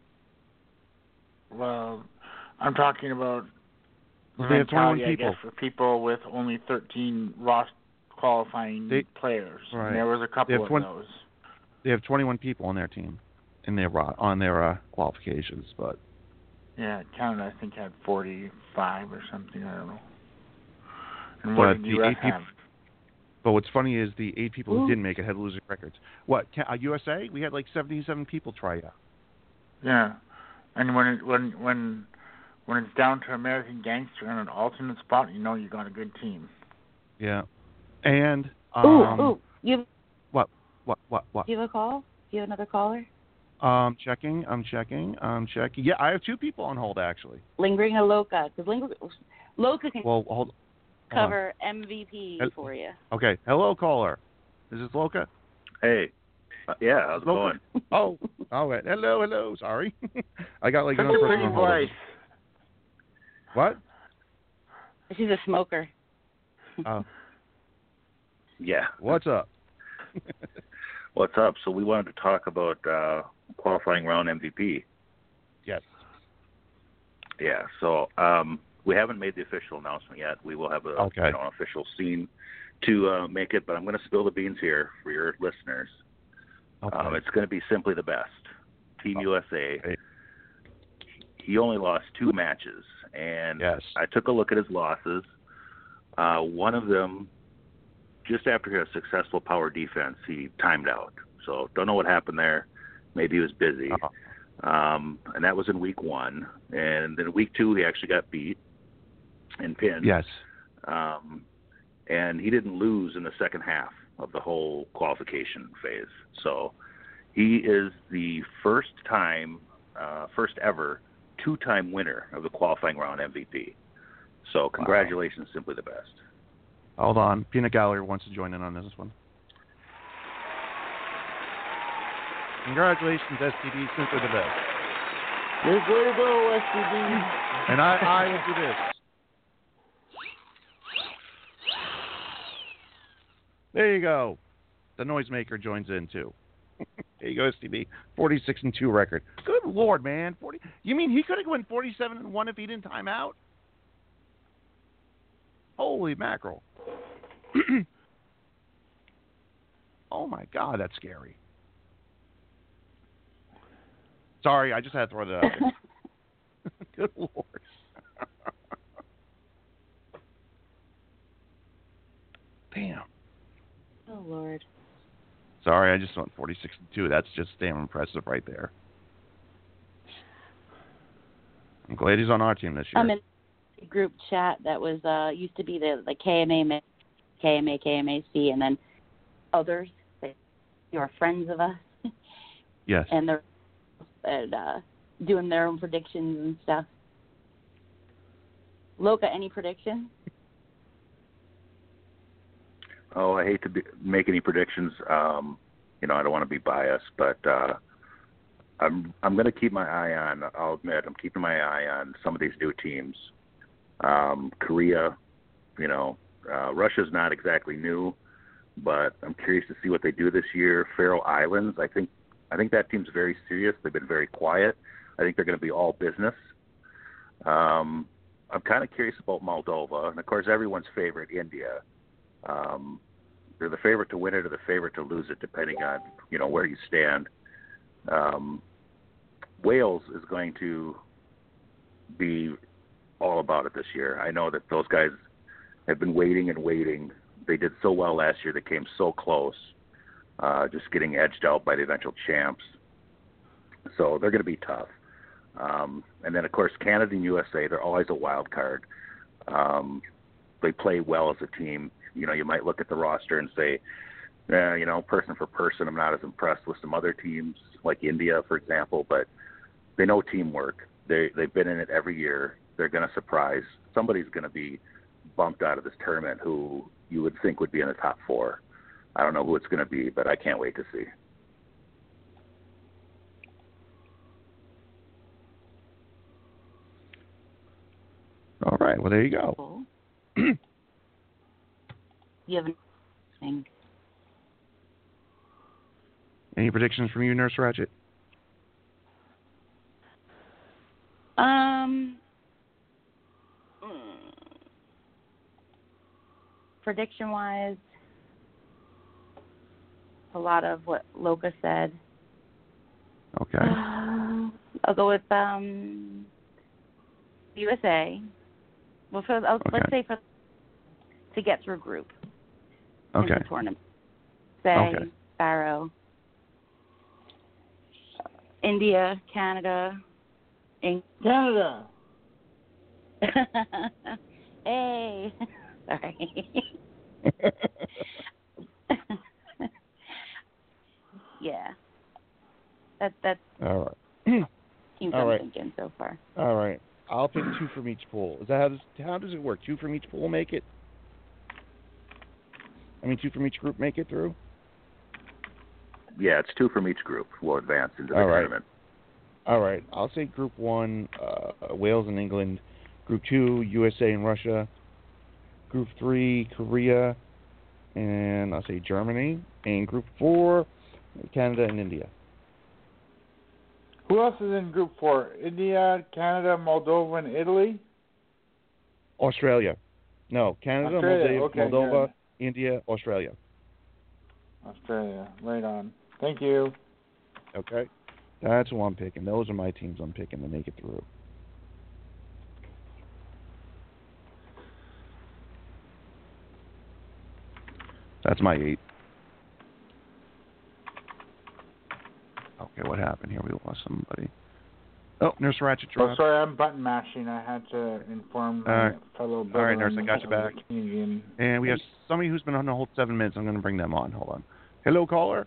Well, I'm talking about. They have 21 people. I guess, for people with only 13 roster qualifying players. Right. And there was a couple of those. They have 21 people on their team, on their qualifications, but. Yeah, Canada I think had 45 or something. I don't know. And what did the U.S. have? But what's funny is the 8 people who didn't make it had losing records. What, USA? We had like 77 people try out. Yeah, and when it's down to American Gangster on an alternate spot, you know you got a good team. Yeah, and you. What? Do you have a call? Do you have another caller? I'm checking. Yeah, I have 2 people on hold actually. Lingering Loca, because Loca can. Well, hold cover MVP for you. Okay. Hello, caller. Is this Loca? Hey. Yeah, how's it going? Oh, all right. Hello. Sorry. I got like another person on hold. What? She's a smoker. Oh. Yeah. What's up? What's up? So we wanted to talk about qualifying round MVP. Yes. Yeah. So we haven't made the official announcement yet. We will have an official scene to make it, but I'm going to spill the beans here for your listeners. Okay. It's going to be simply the best. Team USA. Okay. He only lost 2 matches, and I took a look at his losses. One of them, just after a successful power defense, he timed out. So don't know what happened there. Maybe he was busy. And that was in week 1. And then week 2, he actually got beat and pinned. Yes. And he didn't lose in the second half of the whole qualification phase. So he is the first ever 2-time winner of the qualifying round MVP. So congratulations, simply the best. Hold on. Peanut Gallery wants to join in on this one. Congratulations, STD, simply the best. Way to go, STD. And I will do this. There you go. The noisemaker joins in, too. There you go, STD. 46-2 record. Good Lord, man. 40. You mean he could have went 47-1 if he didn't time out? Holy mackerel. Oh, my God, that's scary. Sorry, I just had to throw that out there. Good Lord. Damn. Oh, Lord. Sorry, I just went 46-2. That's just damn impressive right there. I'm glad he's on our team this year. I'm in a group chat that was used to be the KMA, KMAC, and then others. You are friends of us. Yes. And they're doing their own predictions and stuff. Loka, any predictions? Oh, I hate to make any predictions. I don't want to be biased, but I'm going to keep my eye on. I'll admit, I'm keeping my eye on some of these new teams. Korea, Russia's not exactly new, but I'm curious to see what they do this year. Faroe Islands, I think that team's very serious. They've been very quiet. I think they're going to be all business. I'm kind of curious about Moldova, and of course, everyone's favorite, India. They're the favorite to win it or the favorite to lose it, depending on where you stand. Wales is going to be all about it this year. I know that those guys have been waiting and waiting. They did so well last year; they came so close, just getting edged out by the eventual champs. So they're going to be tough. And then, of course, Canada and USA, they're always a wild card. They play well as a team. You might look at the roster and say, person for person, I'm not as impressed with some other teams like India, for example, but they know teamwork. They've been in it every year. They're going to surprise. Somebody's going to be bumped out of this tournament who you would think would be in the top 4. I don't know who it's going to be, but I can't wait to see. All right. Well, there you go. Cool. You have anything? Any predictions from you, Nurse Ratchet? Prediction-wise, a lot of what Loka said. Okay. I'll go with USA. Well, let's say to get through group. Okay. In the tournament. Say Barrow, India, Canada, Canada. Hey. Sorry. Yeah. That's all right. Teams I'm thinking so far. All right. I'll pick 2 from each pool. Is that how does it work? 2 from each pool make it? 2 from each group make it through? Yeah, it's 2 from each group will advance into the tournament. All right. I'll say Group 1, Wales and England. Group 2, USA and Russia. Group 3, Korea. And I'll say Germany. And Group 4, Canada and India. Who else is in Group 4? India, Canada, Moldova, and Italy? Australia. No, Canada, Australia. Okay, Moldova, good. India, Australia. Australia. Right on. Thank you. Okay. That's who I'm picking. Those are my teams I'm picking to make it through. That's my 8. Okay, what happened here? We lost somebody. Oh, Nurse Ratchet dropped. Oh, sorry, I'm button mashing. I had to inform my fellow brother. All right, Nurse, I got you back. Canadian. And we have somebody who's been on the hold 7 minutes. I'm going to bring them on. Hold on. Hello, caller.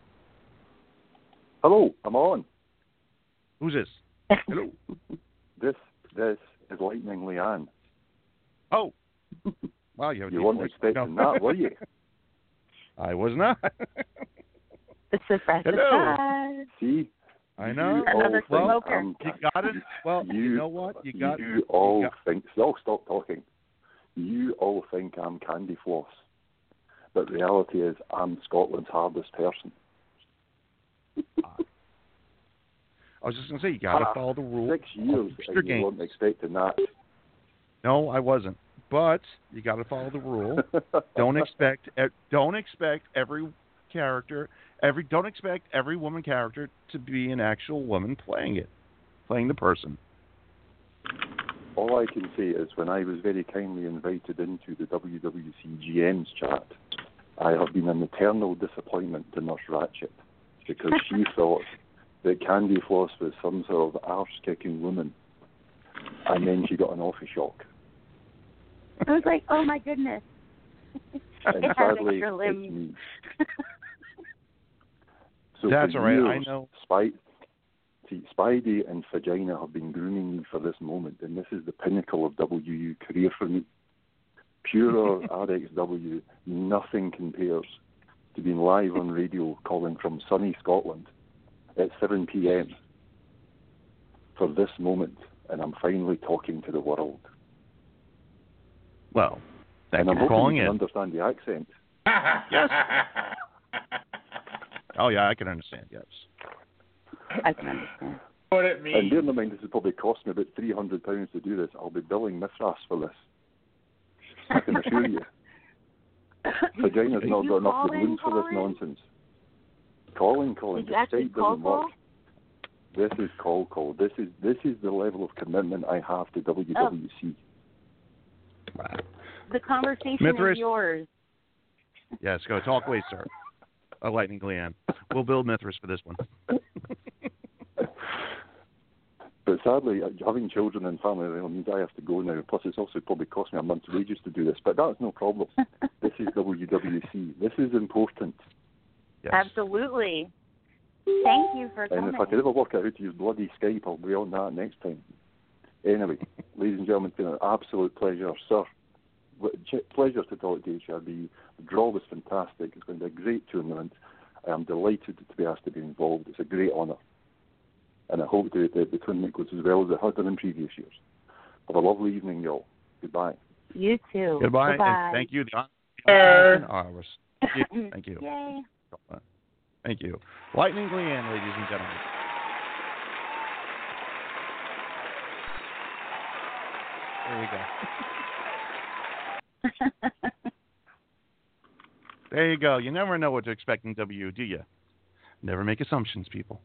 Hello, I'm on. Who's this? Hello. This is Lightning Leanne. Oh. Wow, you have a You deep weren't voice. expecting No. that, were you? I was not. It's surprise. Hello. Surprise. See? I know. Another all think smoker. You got it. Well, you know what? You all think. So stop talking. You all think I'm Candy Floss, but the reality is I'm Scotland's hardest person. I was just going to say, you got to follow the rules. 6 years, and you weren't expecting that. No, I wasn't. But you got to follow the rule. Don't expect every character, don't expect every woman character to be an actual woman playing the person. All I can say is when I was very kindly invited into the WWC GM's chat, I have been an eternal disappointment to Nurse Ratchet because she thought that Candy Floss was some sort of arse-kicking woman, and then she got an awful shock. I was like, oh my goodness. And It has sadly, extra limbs. it's me. So That's for all right. years, I know. Spidey and Vagina have been grooming me for this moment, and this is the pinnacle of WU career for me. Pure RXW, nothing compares to being live on radio calling from sunny Scotland at 7 p.m. for this moment, and I'm finally talking to the world. Well, thank and you I'm for hoping calling you can in. understand the accent. Yes. Oh, yeah, I can understand, yes. I can understand. What it means. And bear in mind, this has probably cost me about £300 to do this. I'll be billing Mithras for this. I can assure you. Vagina's not got enough balloons for this nonsense. Calling. Did you The actually site doesn't call? work. This is call. This is the level of commitment I have to WWC. Wow. The conversation Mithras. is yours. Yes, go. Talk away, sir. A Lightning Leanne. We'll build Mithras for this one. But sadly, having children and family means I have to go now. Plus, it's also probably cost me a month's wages to do this. But that's no problem. This is WWC. This is important. Yes. Absolutely. Thank you for coming. And if I could ever work out how to use bloody Skype, I'll be on that next time. Anyway, ladies and gentlemen, it's been an absolute pleasure, sir. Pleasure to talk to HRB. The draw was fantastic. It's going to be a great tournament. I am delighted to be asked to be involved. It's a great honour. And I hope the tournament goes as well as it has done in previous years. Have a lovely evening, y'all. Goodbye. You too. Goodbye. Bye-bye. And thank you. Thank you. Yay. Thank you. Lightning Leanne, ladies and gentlemen. There you go. There you go. You never know what to expect in W, do you? Never make assumptions, people.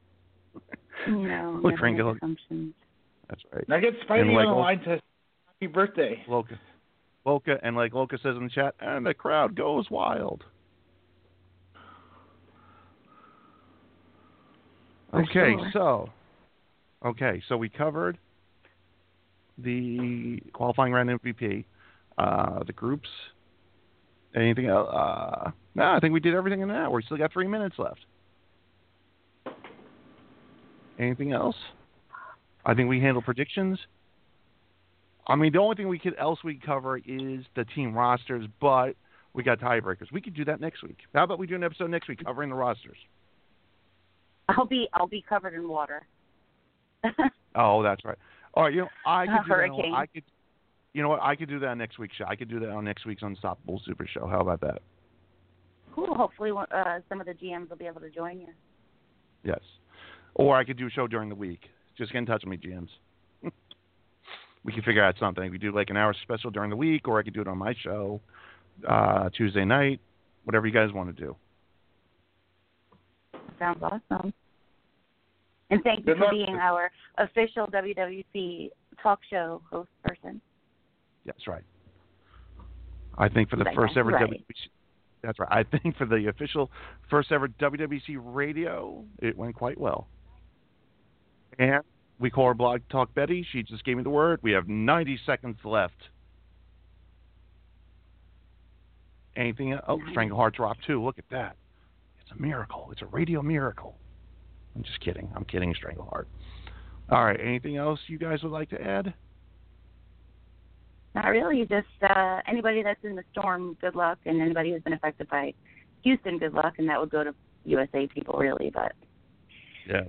No, Look, never make assumptions. That's right. Now get Spidey on the line to happy birthday. Loka, and like Loka says in the chat, and the crowd goes wild. Okay, so we covered the qualifying round MVP, the groups. Anything else? No, I think we did everything in that. We still got 3 minutes left. Anything else? I think we handled predictions. I mean, the only thing we could cover is the team rosters, but we got tiebreakers. We could do that next week. How about we do an episode next week covering the rosters? I'll be covered in water. Oh, that's right. All right, I could do Hurricane. that. You know what? I could do that on next week's show. I could do that on next week's Unstoppable Super Show. How about that? Cool. Hopefully, some of the GMs will be able to join you. Yes. Or I could do a show during the week. Just get in touch with me, GMs. We can figure out something. We do like an hour special during the week, or I could do it on my show Tuesday night. Whatever you guys want to do. Sounds awesome. And thank you for being our official WWC talk show host person. That's right. I think for the first ever WWC. That's right. I think for the official first ever WWC radio, it went quite well. And we call her Blog Talk Betty. She just gave me the word. We have 90 seconds left. Anything else? Oh, Strangleheart dropped too. Look at that. It's a miracle. It's a radio miracle. I'm just kidding. I'm kidding, Strangleheart. All right. Anything else you guys would like to add? Not really. Just anybody that's in the storm, good luck. And anybody who's been affected by Houston, good luck. And that would go to USA people, really. But yes.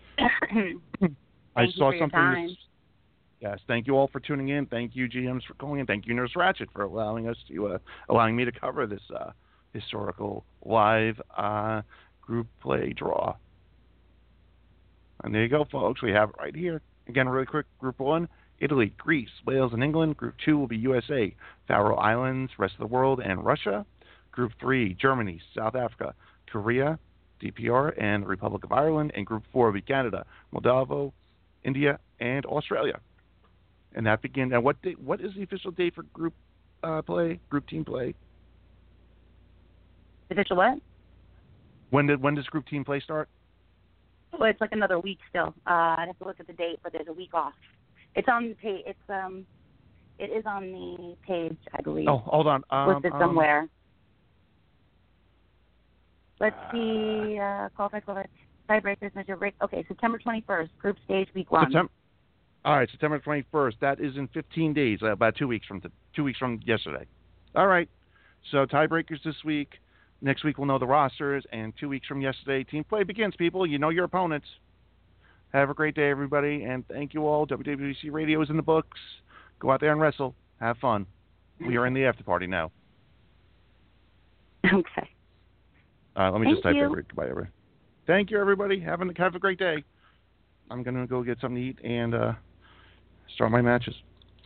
I saw something. Yes. Thank you all for tuning in. Thank you, GMs, for calling in. Thank you, Nurse Ratchet, for allowing me to cover this historical live group play draw. And there you go, folks. We have it right here. Again, really quick. Group 1, Italy, Greece, Wales, and England. Group 2 will be USA, Faroe Islands, rest of the world, and Russia. Group 3, Germany, South Africa, Korea, DPR, and the Republic of Ireland. And Group 4 will be Canada, Moldova, India, and Australia. And that begins. And what is the official date for group play? Group team play? Official what? When does group team play start? Well, it's like another week still. I'd have to look at the date, but there's a week off. It's on the page. It is on the page, I believe. Oh, hold on. Listed somewhere. Let's see. Qualified tiebreakers, measure break. Okay, September 21st, group stage, week 1. All right, September 21st. That is in 15 days, about 2 weeks from yesterday. All right. So tiebreakers this week. Next week we'll know the rosters, and 2 weeks from yesterday, team play begins, people. You know your opponents. Have a great day, everybody, and thank you all. WWC Radio is in the books. Go out there and wrestle. Have fun. We are in the after party now. Okay. Let me just type that. Goodbye, everybody. Thank you, everybody. Have a great day. I'm going to go get something to eat and start my matches.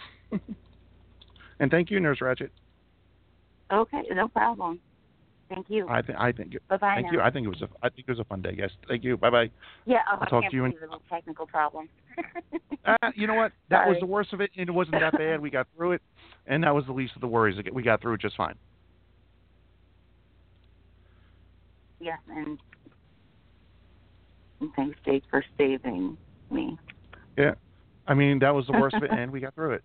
And thank you, Nurse Ratchet. Okay, no problem. Thank you. I think. Bye-bye. Thank now. you. I think it was a fun day. Yes. Thank you. Bye-bye. Yeah. I'll talk to you. A little technical problem. You know what? That was the worst of it, and it wasn't that bad. We got through it, and that was the least of the worries. We got through it just fine. Yes, and thanks, Jake, for saving me. Yeah. I mean, that was the worst of it, and we got through it.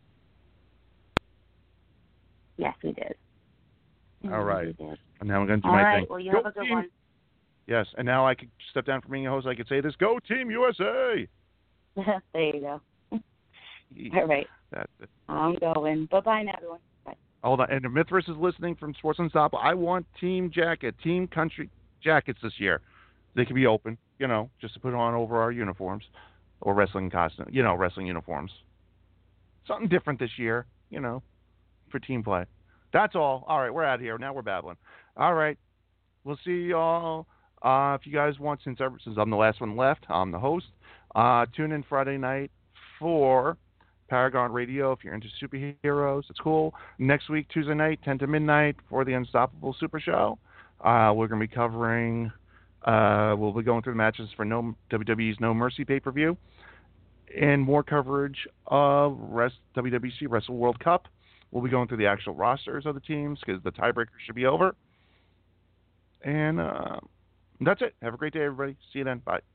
Yes, we did. All right. We did. And now I'm going to do All my right. thing. Well, you Go have a good team. one. Yes, and now I could step down from being a host. I could say this: Go Team USA! There you go. All right. That's it. I'm going. Bye-bye now, everyone. Bye. Hold on. And if Mithras is listening from Sports Unstoppable, I want Team Country jackets this year. They can be open, just to put on over our uniforms or wrestling costume, wrestling uniforms. Something different this year, for team play. That's all. All right, we're out of here. Now we're babbling. All right. We'll see y'all. If you guys want, since I'm the last one left, I'm the host. Tune in Friday night for Paragon Radio if you're into superheroes. It's cool. Next week, Tuesday night, 10 to midnight for the Unstoppable Super Show. We're going to be covering, we'll be going through the matches for WWE's No Mercy pay-per-view and more coverage of WWC Wrestle World Cup. We'll be going through the actual rosters of the teams because the tiebreaker should be over. And that's it. Have a great day, everybody. See you then. Bye.